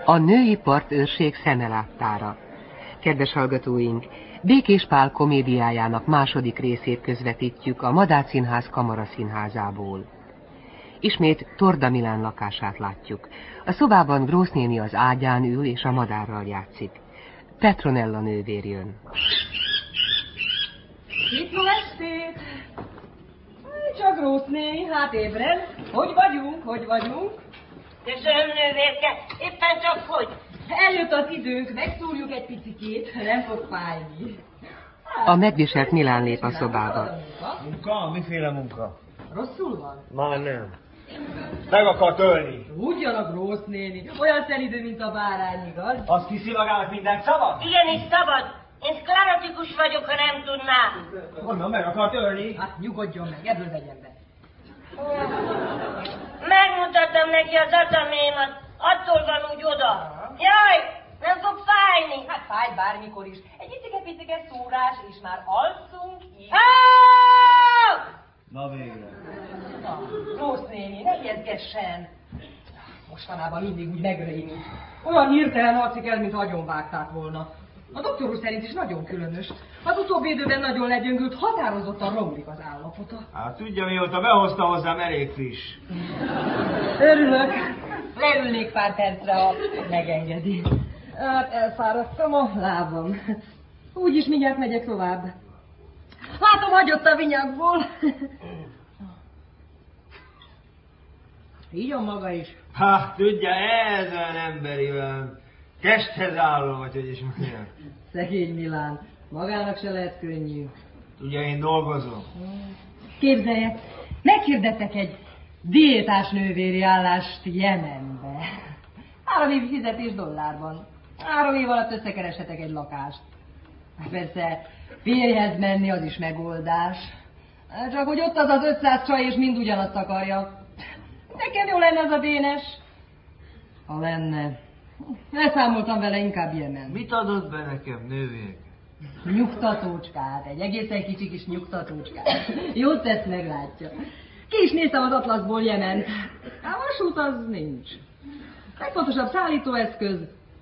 A női partőrség szemeláttára. Kedves hallgatóink, Békés Pál komédiájának második részét közvetítjük a Madách Színház kamaraszínházából. Ismét Torda Milán lakását látjuk. A szobában Grósz néni az ágyán ül és a madárral játszik. Petronella nővér jön. Itt jó estét! Csak Grósz néni, hát ébred. Hogy vagyunk? Köszönöm, nővérke, éppen csak hogy. Eljött az időnk, megszúrjuk egy picikét, nem fog fájni. A megviselt Milán lép a szobába. Munka? Miféle munka? Rosszul van? Már nem. Meg akar ölni. Ugyan a Grósz néni, olyan szelidő, mint a bárány, igaz? Azt hiszi magának mindent szabad? Igenis szabad. Én szklerotikus vagyok, ha nem tudná. Honnan meg akart ölni? Hát nyugodjon meg, ebből vegyen be. Megmutattam neki az atamémat, attól van úgy oda. Jaj, nem fog fájni. Hát fáj bármikor is. Egy icike-picike szúrás, és már alszunk is. Na végre. Na, Grósz néni, ne ijeszgessen. Mostanában mindig úgy megrémít. Olyan hirtelen alszik el, mint agyonvágták volna. A doktor úr szerint is nagyon különös. Az utóbbi időben nagyon legyöngült, határozottan romlik az állapota. Hát tudja, mióta behozta hozzám, elég friss. Örülök. Leülnék pár percre, ha megengedi. Hát elfáradtam a lábam. Úgyis mindjárt megyek tovább. Látom, hagyott a vinyagból. Így a maga is. Hát tudja, ez olyan emberivel. Testhez álló, vagy hogy is mondjam. Szegény Milán. Magának se lehet könnyű. Tudja, én dolgozom. Képzelje, meghirdettek egy diétás nővéri állást Jemenbe. 3 év fizetés dollárban. 3 év alatt összekereshetek egy lakást. Persze, férjhez menni az is megoldás. Csak hogy ott az az 500 csaj, és mind ugyanazt akarja. Nekem jó lenne az a Dénes. Ha lenne. Leszámoltam vele, inkább Jemen. Mit adott be nekem, nővér? Nyugtatócskát, egy egészen kicsi kis nyugtatócskát. Jót tesz, meglátja. Ki is néztem az atlaszból Jement. A vasút az nincs. Legfontosabb szállítóeszköz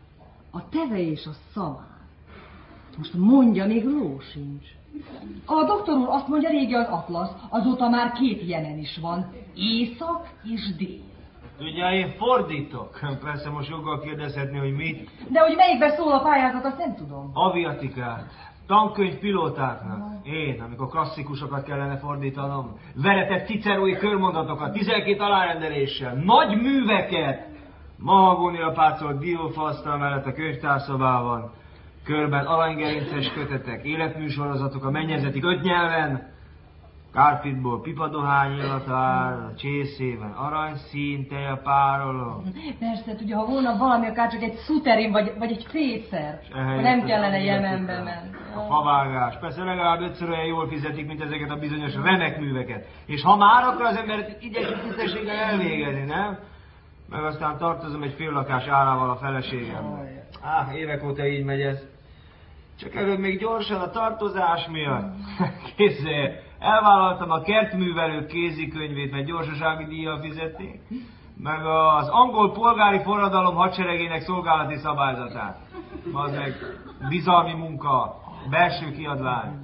a teve és a szamár. Most mondja, még ló sincs. A doktor úr azt mondja, régi az atlasz, azóta már 2 Jemen is van. Észak és dél. Tudja, én fordítok. Persze most joggal kérdezhetné, hogy mit. De hogy melyikben szól a pályázat, azt nem tudom. Aviatikát. Tankönyv pilótáknak. Én, amikor klasszikusokat kellene fordítanom. Veretett cicerói körmondatokat, 12 alárendeléssel. Nagy műveket. Mahagónia pácolt diófaasztal mellett a könyvtárszobában. Körben aranygerinces kötetek, életműsorozatok a mennyezetig 5 nyelven. Kárpitból pipadohány illatár, a csészében aranyszín, tejapároló. Persze, tudja, ha volna valami, akár csak egy szuterin, vagy egy fészer, nem kellene Jemenbe menni. A favágás. Persze legalább 5-ször olyan jól fizetik, mint ezeket a bizonyos remek műveket. És ha már, akkor az ember igyekszik tisztességgel elvégezni, nem? Meg aztán tartozom egy féllakás árával a feleségemmel. Évek óta így megy ez. Csak előbb még gyorsan a tartozás miatt. Kézzel, elvállaltam a kertművelők kézikönyvét, mert gyorsasági díjjal fizették, meg az angol polgári forradalom hadseregének szolgálati szabályzatát. Az meg bizalmi munka, belső kiadvány.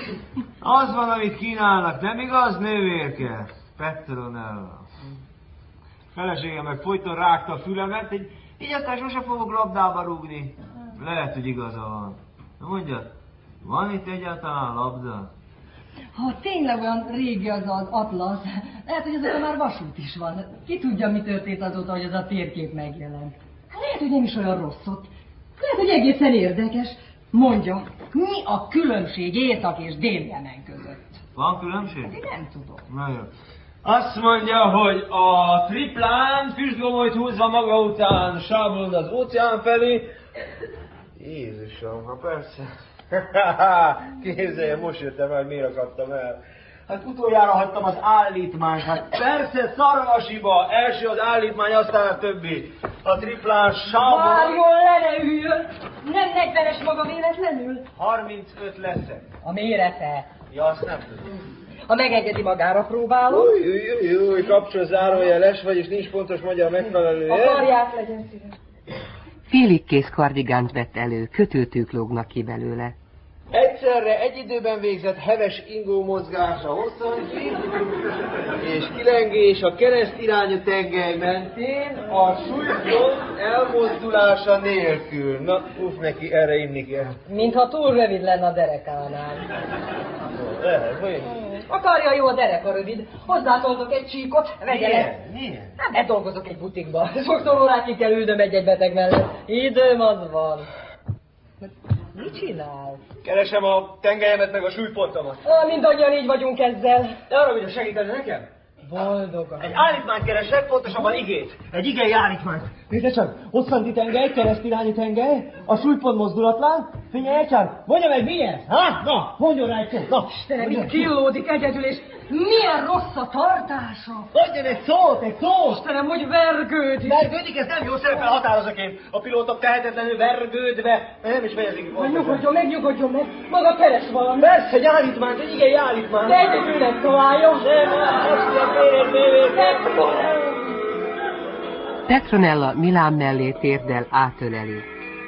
Az van, amit kínálnak, nem igaz, nővérke? Petronella. Feleségem meg folyton rágta a fülemet, hogy így aztán sose fogok labdába rúgni. Lehet, hogy igaza van. Na mondjad, van itt egyáltalán labda? Ha tényleg olyan régi az az atlasz, lehet, hogy azóta már vasút is van. Ki tudja, mi történt azóta, hogy az a térkép megjelent. Lehet, hogy nem is olyan rossz ott. Lehet, hogy egészen érdekes. Mondja, mi a különbség Észak és Dél-Jemen között? Van különbség? Én nem tudom. Na jó. Azt mondja, hogy a triplán füstgomolyt húzva maga után sábolod az óceán felé. Jézusom, ha persze. Képzelje, most jöttem el, miért akadtam el. Hát utoljára hagytam az állítmányt. Hát persze, szarvasiba. Első az állítmány, aztán a többi. A triplán sábolod. Várjon le, ne üljön! Nem 40-es maga véletlenül? 35 leszek. A mérete. Ja, azt nem tudom. Ha megengedi, magára próbálom. Új, kapcsol zárójeles, vagyis nincs pontos magyar megfelelője. A karját legyen szíves. Félig kész kardigánt vett elő, kötőtűk lógnak ki belőle. Egyszerre egy időben végzett heves ingó mozgása hosszanti, és kilengés a kereszt irányú tengely mentén a súlypont elmozdulása nélkül. Na, neki, erre inni kell. Mintha túl rövid lenne a derekánál. Akarja, jó, a dereka rövid. Hozzátoltok egy csíkot, vegye le. Milyen? Nem dolgozok egy butikban. Sokszor órákig kell ülnöm egy beteg mellett. Időm az van. Mit csinál? Keresem a tengelyemet meg a súlypontomat. Mindannyian így vagyunk ezzel. De arra, hogy segíteni nekem? Boldogan. Egy állítmányt keresek, pontosabban igét. Egy igei állítmányt. Nézd csak, hosszanti tengely, keresztirányú tengely, a súlypont mozdulatlan. Figyelj csak, mondja meg milyen? Ha? Na, mondjon rá egy szót. Na, Istenem, itt killódik egyedül, és milyen rossz a tartása. mondjon egy szót, egy szót. Istenem, hogy vergődik. Vergődik, ez nem jó szerepel határozok én. A pilótok tehetetlenül vergődve. Nem is fejezik ki. Megnyugodjon meg. Maga keres valamit. Persze, egy állítmányt, egy igei állítmányt. De egyedül nem találja. Petronella Milán mellé térdel átöleli.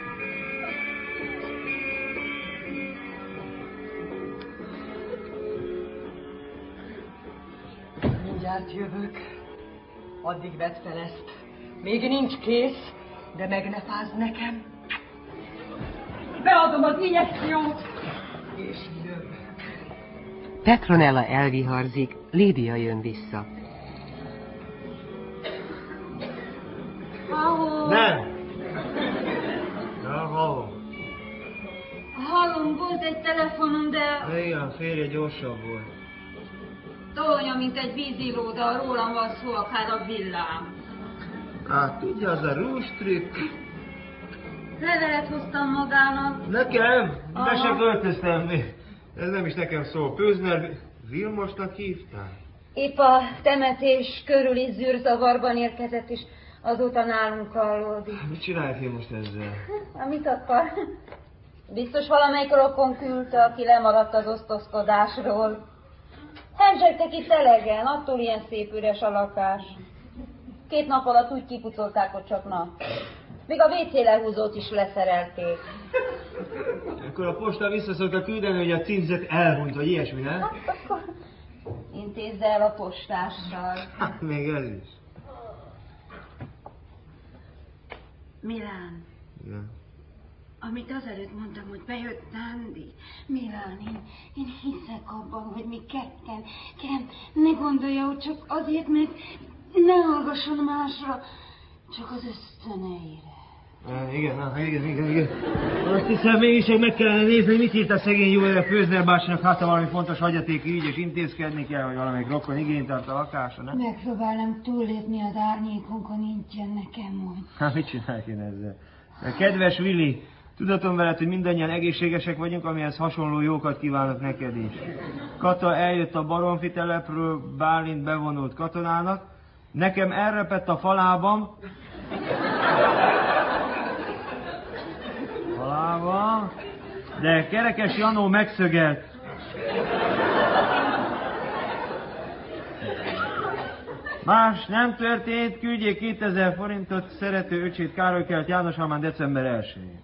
Mindjárt jövök. Addig vedd fel ezt. Még nincs kész, de meg ne fázd nekem. Beadom az injekciót, és jövök. Petronella elviharzik, Lídia jön vissza. Nem. Hallom. Hallom, volt egy telefonom, de Igen, a férje gyorsabb volt. tolja, mint egy víziló, de rólam van szó, akár a villám. Hát, tudja, az a rústrükk. Levelet hoztam magának. Nekem? Be Aha. se költöztem még. Ez nem is nekem szól. Pőzner Vilmosnak hívtál? Épp a temetés körüli zűrzavarban érkezett, és azóta nálunk hallódik. Mit csinálják én most ezzel? Mit akar? Biztos valamelyik rokon küldte, aki lemaradt az osztozkodásról. Hemzsegtek itt elegen, attól ilyen szép üres a lakás. 2 nap alatt úgy kipucolták, hogy csak na. Még a WC lehúzót is leszerelték. Akkor a posta visszaszokta küldeni, hogy a címzet elhunyt, vagy ilyesmi, nem? Hát akkor intézd el a postással. Hát, még ez is. Milán, Igen. amit azelőtt mondtam, hogy bejött Nándi. Milán, én hiszek abban, hogy mi ketten. Kérem, ne gondolja, hogy csak azért, mert ne hallgasson másra, csak az ösztöneire. Igen. Azt hiszem, mégis meg kellene nézni, mit írt a szegény József Pőzner bácsinak, hát ha valami fontos hagyatéki ügy, és intézkedni kell, vagy valamelyik rokon igényt tart a lakása, nem? Megpróbálom túllépni az árnyékunkon, ingyen nekem mondj. Hát mit csinálják én ezzel? De kedves Willi, tudatom veled, hogy mindannyian egészségesek vagyunk, amihez hasonló jókat kívánok neked is. Kata eljött a Baromfi telepről, Bálint bevonult katonának, nekem elrepett a falában, de Kerekes Janó megszögelt. Más nem történt, küldjék 2000 forintot szerető öcsét Károly Kelt János Almán december 1-én.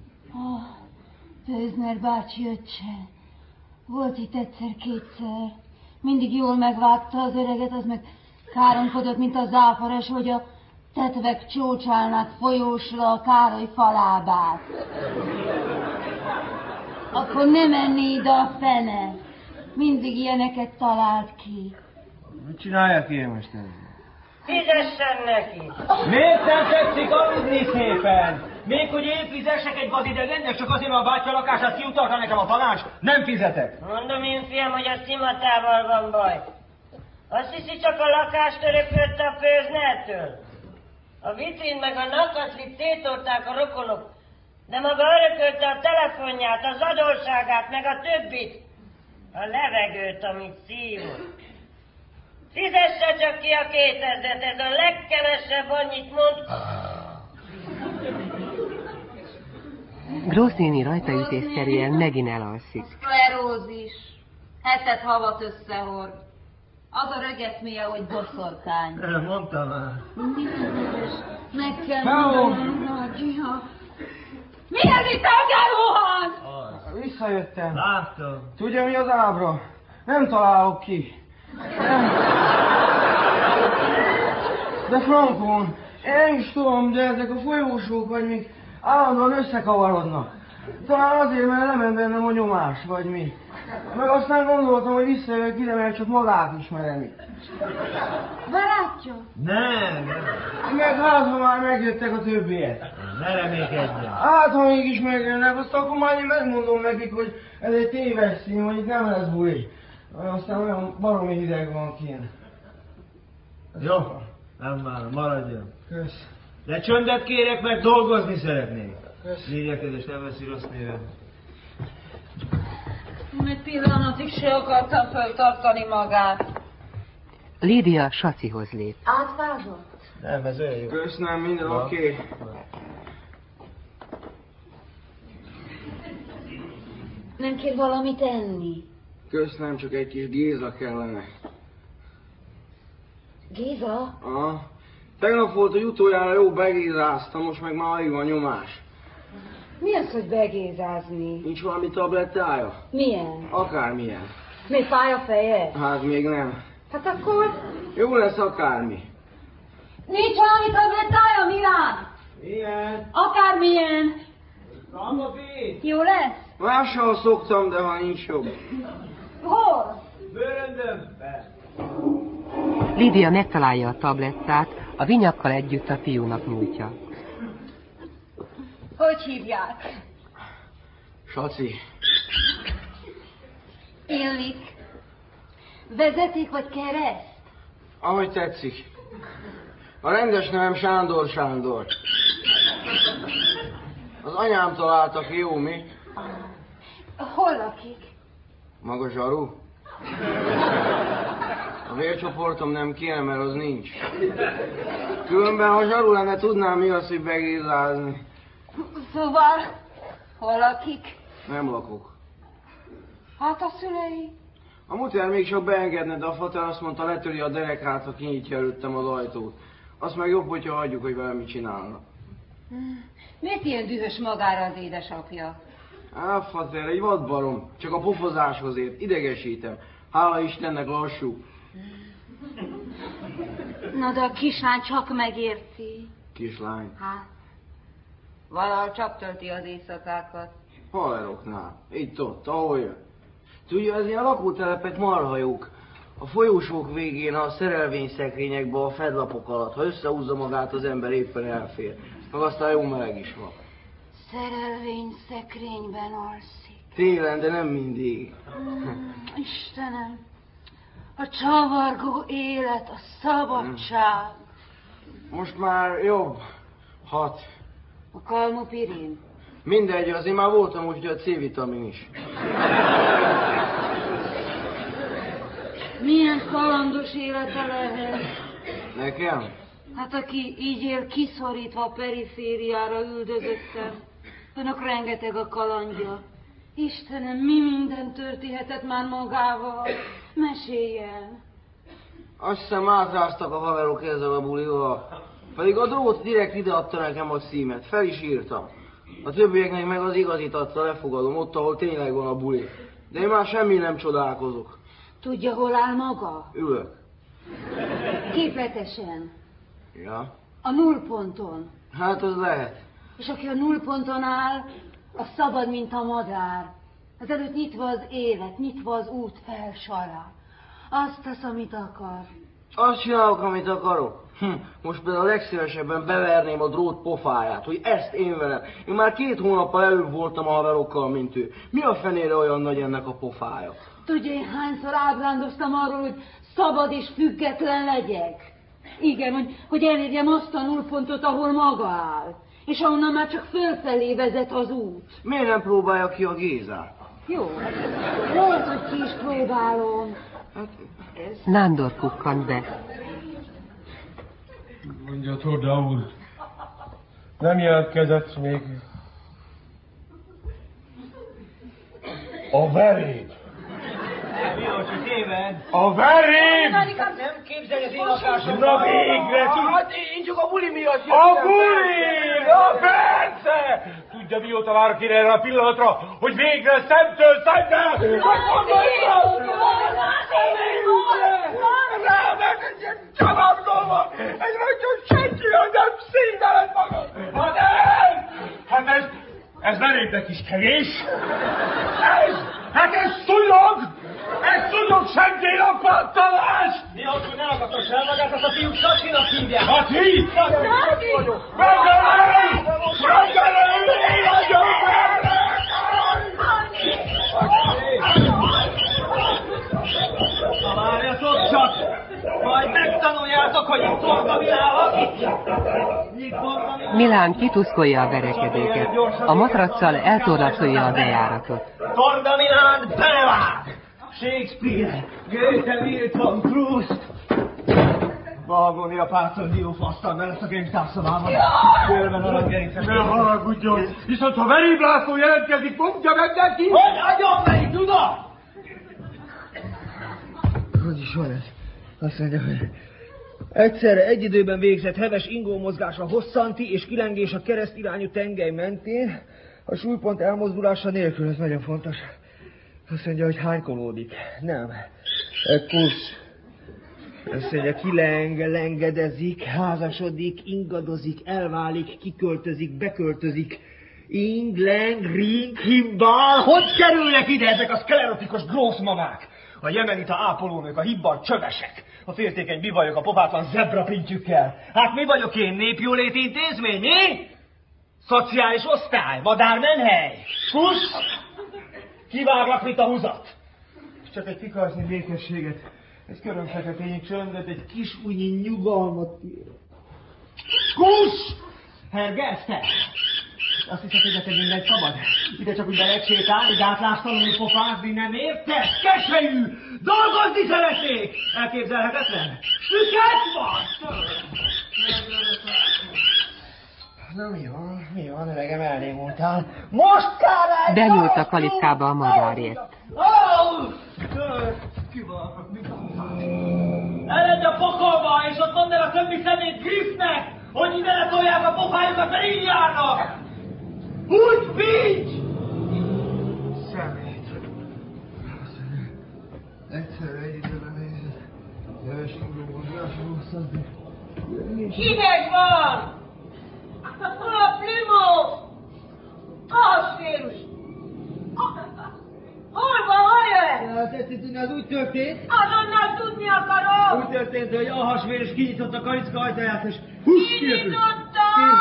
Pőzner bácsi öccse. Volt itt egyszer-kétszer. Mindig jól megvágta az öreget, az meg káromkodott, mint a záporos, hogy a tetvek csócsálnak folyósra a Károly falábát. Akkor nem menni ide a fene. Mindig ilyeneket talált ki. Mit csináljak én most ezzel? Fizessen neki! Miért nem tetszik aludni szépen? Még hogy én fizessek egy gazidegennek, csak azért, mert a bátyja lakását kiutalta nekem a tanács? Nem fizetek! Mondom én, fiam, hogy a szimatával van baj. Azt hiszi, csak a lakást örökölte a Pőznertől. A vitrin meg a nakaclit szétolták a rokonok, de maga örökölte a telefonját, az adósságát, meg a többit. A levegőt, amit szívott. Fizesse csak ki a 2000-et, ez a legkevesebb, annyit mond. Grosszini rajtaütésszerűen megint elalszik. Szklerózis. Hetet havat összehord. Az a rögeszméje, hogy boszorkány. Nem, mondtam már. Meg kell mondanom, nagyja. Mi ez itt elgáróhan? Visszajöttem. Láttam. Tudja, mi az ábra? Nem találok ki. Nem. De frankon, én is tudom, de ezek a folyósók vagy még állandóan összekavarodnak. Talán azért, mert lement bennem a nyomás, vagy mi. Meg aztán gondoltam, hogy visszajövök ide, mert csak magát ismerem itt. Barátja? Nem. Meg hát, ha már megjöttek a többiek. Ne reménykedjen. Hát, ha mégis megjönnek, azt akkor már én megmondom nekik, hogy ez egy téves szín, hogy itt nem lesz buli. Aztán olyan baromi hideg van kint. Jó, nem már, maradjon. Kösz. De csöndet kérek, mert dolgozni szeretnék. Lényekedés, nem veszi rossz néven. Egy pillanatig se akartam föltartani magát. Lídia Sacihoz lép. Átvázott? Nem, ez olyan jó. Köszönöm, minden oké. Nem kér valamit enni? Köszönöm, csak egy kis Géza kellene. Géza? Aha. Tegnap volt, hogy utoljára jó begézáztam, most meg már alig van nyomás. Mi az, hogy begézázni? Nincs valami tablettája? Milyen? Akármilyen. Még fáj a feje? Hát még nem. Hát akkor... Jó lesz akármi. Nincs valami tablettája, Milán? Milyen? Akármilyen. Kamopi! Jó lesz? Mással szoktam, de ha nincs jobb. Hol? Bőröndömbe! Lídia megtalálja a tablettát, a vinyakkal együtt a fiúnak nyújtja. Hogy hívják? Saci. Illik. Vezeték vagy kereszt? Ahogy tetszik. A rendes nevem Sándor Sándor. Az anyám találta ki, jó mi? Hol lakik? Maga zsaru? A vércsoportom nem kéne, mert az nincs. Különben, ha zsaru lenne, tudnám mi az, hogy begézázni. Szóval, hol lakik? Nem lakok. Hát a szülei? A muter még csak beengedne, de a fater azt mondta, letöri a derekát, ha kinyitja előttem az ajtót. Azt meg jobb, hogyha hagyjuk, hogy vele mit csinálna. Miért ilyen dühös magára az édesapja? Á, fater, egy vadbarom. Csak a pofozáshoz ért. Idegesítem. Hála Istennek lassú. Na de a kislány csak megérti. Kislány. Hát, valahol csak tölti az éjszakákat. Haveroknál. Itt-ott, ahol jön. Tudja, ez ilyen lakótelepek marhajók. A folyósók végén a szerelvényszekrényekbe a fedlapok alatt. Ha összehúzza magát, az ember éppen elfér. Meg aztán jó meleg is van. Szerelvény szekrényben alszik. Télen, de nem mindig. Istenem, a csavargó élet, a szabadság. Most már jobb. 6. A kalmopirin? Mindegy, azért már voltam úgy, hogy a C-vitamin is. Milyen kalandos élete lehet? Nekem? Hát aki így él kiszorítva a perifériára üldözöttem. Önök rengeteg a kalandja. Istenem, mi minden történhetett már magával? Meséljen. Azt hiszem átráztak a haverok ezzel a bulival. Pedig a drót direkt ideadta nekem a címet. Fel is írtam. A többieknek meg az igazit adta, lefogadom, ott, ahol tényleg van a buli. De én már semmi nem csodálkozok. Tudja, hol áll maga? Ülök. Képletesen. Ja? A nullponton. Hát az lehet. És aki a nullponton áll, az szabad, mint a madár. Az előtt nyitva az élet, nyitva az út felsara. Azt tesz, amit akar. Azt csinálok, amit akarok. Most például legszívesebben beverném a drót pofáját, hogy ezt én velem. Én már 2 hónappal előbb voltam a haverokkal, mint ő. Mi a fenére olyan nagy ennek a pofája? Tudja, én hányszor ábrándoztam arról, hogy szabad és független legyek. Igen, hogy elérjem azt a nullpontot, ahol maga áll. És ahonnan már csak fölfelé vezet az út. Miért nem próbálja ki a Gézát? Jó, lehet, hogy ki is próbálom. Nándor kukkant be. Mondja, Torda úr, nem jelentkezett még a veréb. Mi az, hogy téved? ment. A verém! Nem képzelj az én lakásom. Na végre! Hát én csak a buli miatt A buli! Na persze! Tudja, mióta várok én erre a pillanatra, hogy végre szemtől szembe! Ráadásul egy ilyen csavargolva! Egy rögtön senki, hogy nem szégyeled magad! Hát ez verépnek is kevés! Ez szúnyog! Ez szúnyog senki a pattanás! Mi az, hogy ne akasztass el magát, azt a fiúk Sacinak hívják! Saci! Saci! Megölöm! Én vagyok Na várjatok csak! Majd megtanuljátok, hogy itt Torda Milán lakítja! Milán kituszkolja a verekedőket. A matraccal eltorlacolja a bejáratot. Torda Milán belevág! Shakespeare, Goethe, Milton, Proust! Valgóni a pászor diófasztal mellett a könyvtárszobában. Körben aranygerincek. Ne haragudjon! Viszont ha Veréb László jelentkezik, mondja meg neki! Hogy agyon veri, tudod? Hogy is van ez? Azt mondja, hogy egyszerre egy időben végzett heves ingómozgás a hosszanti és kilengés a keresztirányú tengely mentén, a súlypont elmozdulása nélkül, ez nagyon fontos. Azt mondja, hogy hánykolódik. Nem. Egy plusz. Azt mondja, kileng, lengedezik, házasodik, ingadozik, elválik, kiköltözik, beköltözik. Ing, leng, ring, himbal. Hogy kerülnek ide ezek a szklerotikus grószmamák? A jemenita ápolónők, a hibban csövesek, a féltékeny bivajok a pofátlan zebrapintjükkel. Hát mi vagyok én, népjóléti intézmény, mi? Szociális osztály, madármenhely, kusz? Kiváglak, mint a húzat. Csak egy pikarcnyi békességet, egy körömfeketényi csöndet, egy kis újnyi nyugalmat. Kusz! Hergelsz Azt hiszed, hogy neked minden szabad? Ide csak úgy belegsétálni, gátlástalanul pofázni, nem érted? Keselyű! Dolgozni szeretnék! Elképzelhetetlen? Süket van! Na mi van, öregem, elnémultál. Most kell Benyúlt a kalitkába a madárért. Eredj a pokolba, és ott mondd el a többi szemét Griffnek, hogy ide letolják a pofájukat, mert így járnak! Úgy pincs! Szemét. Egyszerre egy időben nézett. Jöves ingómozgás, hosszanti. Hideg van! Hol a plümó? Ahasvérus! Hol van, hol jöhet? Tetszik tudni, az úgy történt. Azonnal tudni akarom! Úgy történt, hogy Ahasvérus kinyitott a kalicka ajtaját, és húsz kirepült. Kinyitotta!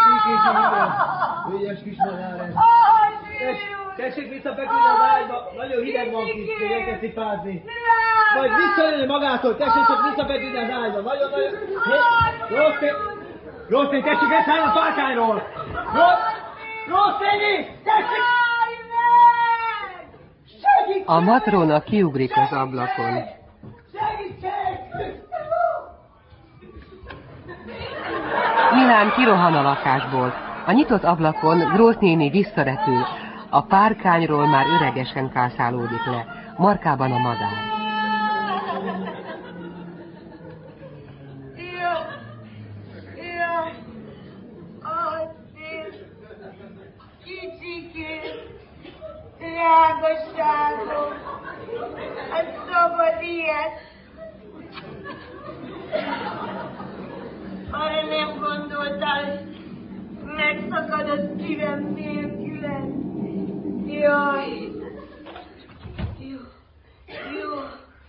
Ügyes kis madár ez. Ahasvérus! Tessék visszafeküdni az ágyba, nagyon hideg van kis, még elkezdik fázni. Majd visszajönni magától, tessék csak visszafeküdni az ágyba, nagyon-nagyon... Rossz, tessék elszállni a párkányról! Rossz, tessék! A matróna kiugrik az ablakon. Milán kirohan a lakásból. A nyitott ablakon Grósz néni visszarepül. A párkányról már öregesen kászálódik le. Markában a madár. Drágaságom, a szabad ilyet. Arra nem gondoltál, hogy megszakad a szívem nélkülen. Jaj. Jó.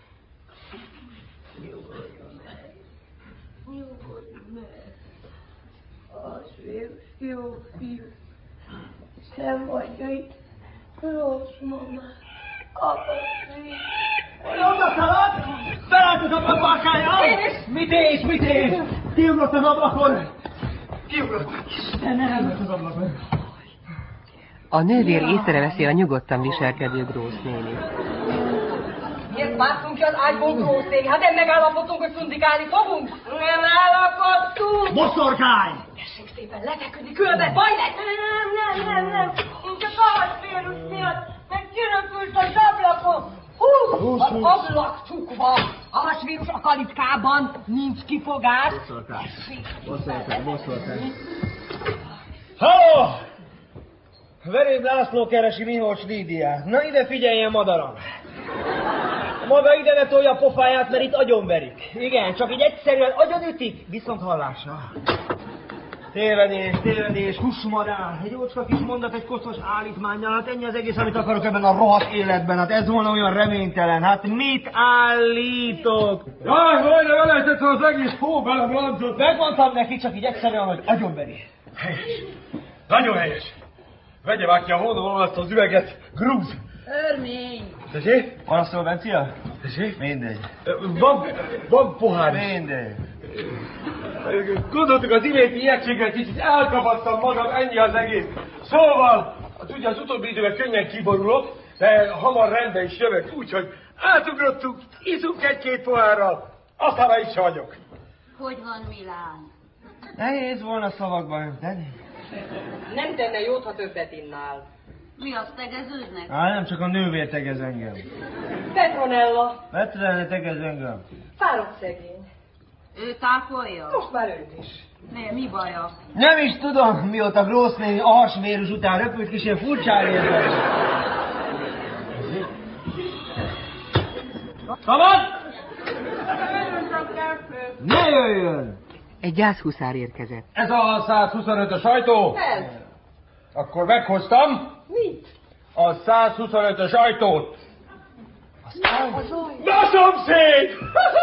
Nyugodj meg. Az jó fiú. Szem vagy itt. Rossz mama. Apa szép. Oda szalad! Felállt az ablak párkányra! Mit ész? Kiugrott az ablakon! Isten, elment az ablakon! A nővér észreveszi a nyugodtan viselkedő Grósz nénit. Miért mászunk ki az ágyból, Grósz néni? Hát nem megállapodtunk, hogy szundikálni fogunk? Nem állapodtunk! Boszorkány! Tessék szépen lefeküdni, különben baj lesz! Nem. Én csak Ahasvérus miatt, meg kiröpült az ablakon. Hú, az ablak csukva, a hasvírus a kalitkában, nincs kifogás. Bosszoltál. Halló! Veréb László keresi Miholcs Lídiát. Na ide figyeljen, madaram! Maga ide ne tolja a pofáját, mert itt agyonverik. Igen, csak így egyszerűen agyonütik, viszont hallásra. Tévedés, húsmadár. Egy ócska kis mondat, egy koszos állítmánnyal, hát ennyi az egész, amit akarok ebben a rohadt életben. Hát ez volna olyan reménytelen. Hát mit állítok? Jaj, majdnem elejtett az egész hó belem lantott. Megmondtam neki, csak így egyszerűen, hogy agyonveri. Helyes. Nagyon helyes. Vegye már ki a hódolon azt az üveget, grúz. Örmény. Tessék? Van a szolvencia? Tessék? Mindegy. Van pohár is. Mindegy. Gondoltuk az iménti ijegységet, kicsit elkapattam magam, ennyi az egész. Szóval, ugye az utóbbi időben könnyen kiborulok, de hamar rendbe is jövök, úgyhogy átugrottuk, iszunk egy-két pohárral, aztán is vagyok. Hogy van Milán? Nehéz volna szavakban önteni. Nem tenne jót, ha többet innál. Mi azt tegeződnek? Nem csak a nővér tegez engem. Petronella, Petronella tegez engem. fáradt szegény. Ő tápolja? Most már őt is. Mi baja? Nem is tudom, mióta Grósz néni a hasvérus után röpült, kis ilyen furcsán érzem. Szabad! Ne jöjjön! Egy gyászhuszár érkezett. Ez a 125-ös ajtó? Ez. Akkor meghoztam. Mit? A 125-ös ajtót. Na, szomszéd!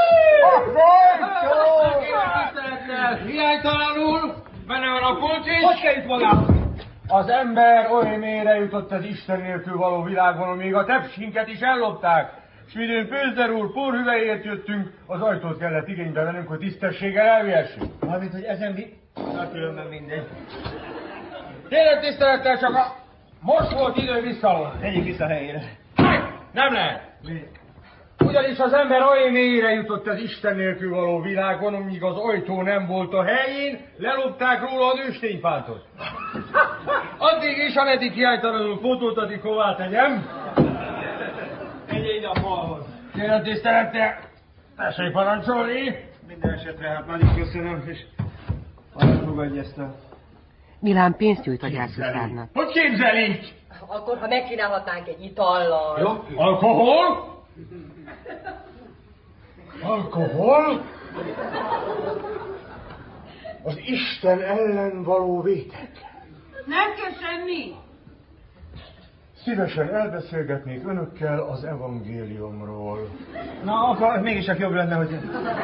Hiánytalanul benne van a kulcs is. Hogy kell itt magához? Az ember oly mélyre jutott az Isten nélkül való világban, hogy még a tepsinket is ellopták. S midőn Pőzder úr porhüvelyért jöttünk, az ajtót kellett igénybe vennünk, hogy tisztességgel elvihessünk. Mármint, hogy ezen Na, különben mindegy. Kérem tisztelettel, csak a... Most volt idő visszaolni. Tegyük vissza helyére. Nem lehet. Ugyanis az ember oly mélyre jutott az Isten nélkül való világon, amíg az ajtó nem volt a helyén, lelopták róla a nősténypántot. Addig is, ameddig hiánytalanul fotót addig hová tegyem. Egyél ide a falhoz. Kérem tisztelettel, tessék parancsolni. Minden esetre hát nagyon köszönöm, és fogadj ezt a... Milán pénzt nyújt a gyászhuszárnak. Hogy képzelik? Akkor, ha megkínálhatnánk egy itallal. Ja, alkohol? Alkohol? Az Isten ellen való vétek. Nem kell semmi. Szívesen elbeszélgetnék önökkel az evangéliumról. Na, akkor mégis csak jobb lenne, hogy...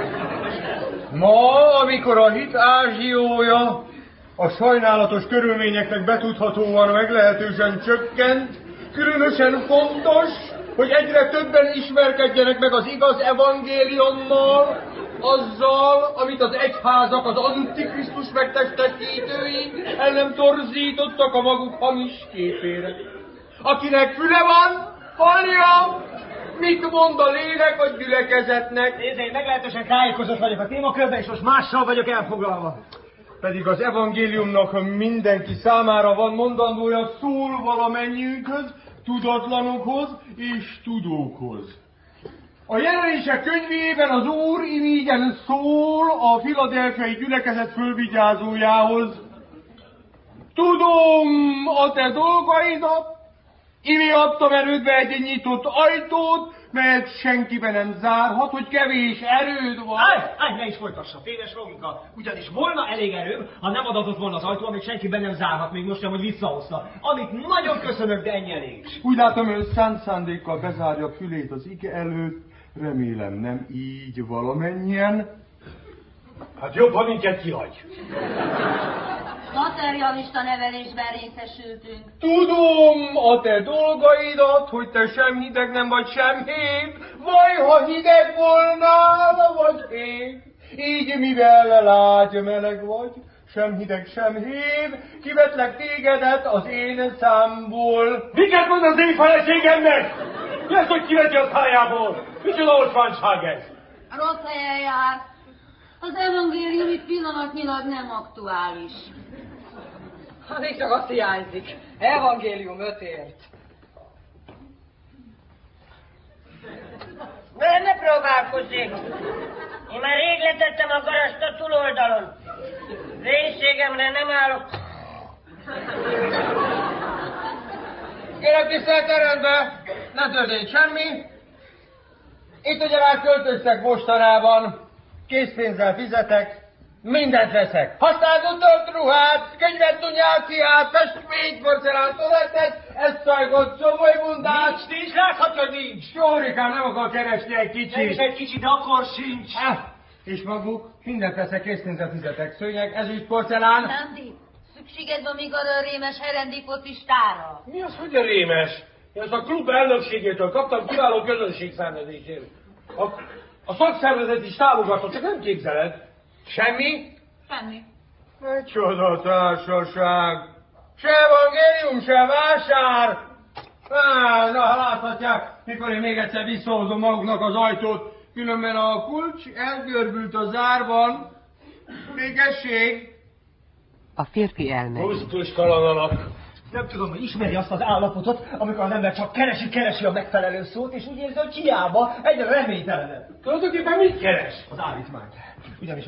Ma, amikor a hit ázsiója a sajnálatos körülményeknek betudhatóan meglehetősen csökkent, különösen fontos, hogy egyre többen ismerkedjenek meg az igaz evangéliummal, azzal, amit az egyházak, az Antikrisztus megtestesítői el nem torzítottak a maguk hamis képére. Akinek füle van, hallja, mit mond a lélek a gyülekezetnek. Én meglehetősen tájékozott vagyok a témakörben, és most mással vagyok elfoglalva. Pedig az evangéliumnak mindenki számára van mondandója, szól valamennyiünkhöz, tudatlanokhoz és tudókhoz. A jelenések könyvében az Úr irigyen szól a filadelfiai gyülekezet fölvigyázójához. Tudom a te dolgaidat, imi adtam erődbe egy nyitott ajtót, melyet senkibe nem zárhat, hogy kevés erőd van. Ne is folytassa, téves logika. Ugyanis volna elég erőm, ha nem adatott volna az ajtó, amit senki nem zárhat, még most sem, hogy visszahozta. Amit nagyon köszönök, de ennyi elég. Úgy látom, ő szánt szándékkal bezárja fülét az ige előtt, remélem nem így valamennyien. Hát jobb, ha minket kihagy. Materialista nevelésben részesültünk. Tudom a te dolgaidat, hogy te sem hideg nem vagy, sem hív. Vaj, ha hideg volnál, vagy hív. Így mivel lágy meleg vagy, sem hideg, sem hív, kivetlek tégedet az én számból. Miket mond az én feleségemnek? Mi az, hogy kiveti a szájából? Micsoda orcsvánság ez? Rossz helyen jár. Az evangélium itt pillanatnyilag nem aktuális. Hát még csak azt hiányzik. Evangélium 5-ért. Ne próbálkozzék! Én már rég letettem a garast a túloldalon. Vénségemre nem állok. Kérem tisztelt terembe, ne történt semmi. Itt ugye már költöztek mostanában, készpénzzel fizetek, mindent veszek. Használt utalt ruhát, könyvet, nyálciát, festményt, porcelán, toaletet, esztajgot, szomolybundát. Nincs, láthatod, hogy nincs. Sórikám nem akar keresni egy kicsit. Nem is egy kicsit, de akkor sincs. És maguk, mindent veszek, készpénzzel fizetek. Szőnyeg, ezüst, porcelán. Nandi, szükséged van még arra a rémes herendi focistára? Mi az, hogy a rémes? Én azt a klub elnökségétől kaptam kiváló közönségszenvedésért. A szakszervezet is támogatott, csak nem képzeled. Semmi? Semmi. Micsoda társaság! Se evangélium, se vásár! Na, láthatják, mikor én még egyszer visszahozom maguknak az ajtót, különben a kulcs elgörbült a zárban. Végesség! A férfi elmegy. Kusztus kalanalak! Nem tudom, hogy ismeri azt az állapotot, amikor az ember csak keresi a megfelelő szót, és úgy érzi, hogy hiába egyre reménytelenebb. Tulajdonképpen mit keres? Az állítmányt. Ugyanis